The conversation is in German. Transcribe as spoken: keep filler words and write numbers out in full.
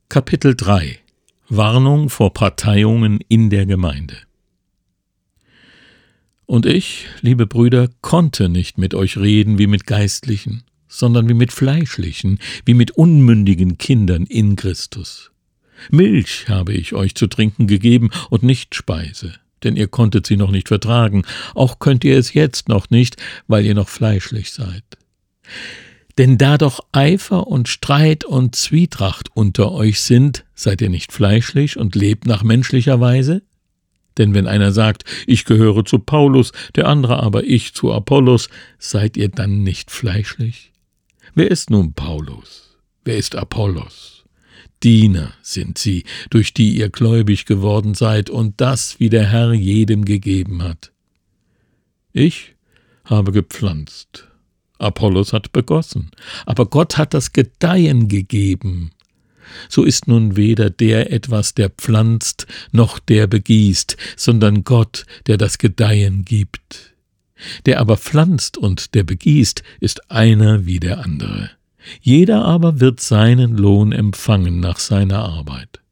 Kapitel drei Warnung vor Parteiungen in der Gemeinde. Und ich, liebe Brüder, konnte nicht mit euch reden wie mit Geistlichen, sondern wie mit Fleischlichen, wie mit unmündigen Kindern in Christus. Milch habe ich euch zu trinken gegeben und nicht Speise, denn ihr konntet sie noch nicht vertragen, auch könnt ihr es jetzt noch nicht, weil ihr noch fleischlich seid. Denn da doch Eifer und Streit und Zwietracht unter euch sind, seid ihr nicht fleischlich und lebt nach menschlicher Weise? Denn wenn einer sagt, ich gehöre zu Paulus, der andere aber ich zu Apollos, seid ihr dann nicht fleischlich? Wer ist nun Paulus? Wer ist Apollos? Diener sind sie, durch die ihr gläubig geworden seid, und das, wie der Herr jedem gegeben hat. Ich habe gepflanzt, Apollos hat begossen, aber Gott hat das Gedeihen gegeben. So ist nun weder der etwas, der pflanzt, noch der begießt, sondern Gott, der das Gedeihen gibt. Der aber pflanzt und der begießt, ist einer wie der andere. Jeder aber wird seinen Lohn empfangen nach seiner Arbeit.